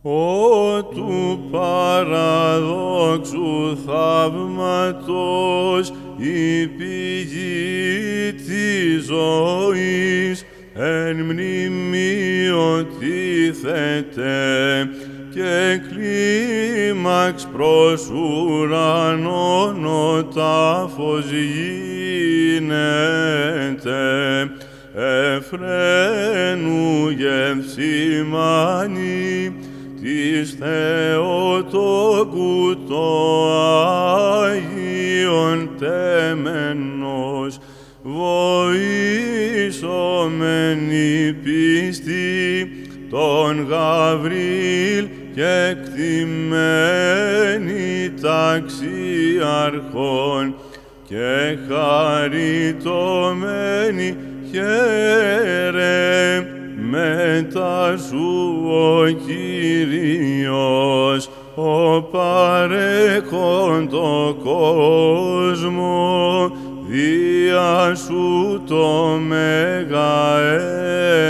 Ο του παραδόξου θαύματος η πηγή της ζωής εν μνημείο τίθεται και κλίμαξ προς ουρανόν ο τάφος γίνεται εφραίνου γευσημάνη της Θεοτόκου το Άγιον τέμενος βοήσομεν η πίστη τον Γαβρίλ και κτημένη ταξιαρχών και χαριτωμένη χαίρε μετά σου ο Κύριος ο παρέχον το κόσμο δια σου το μέγα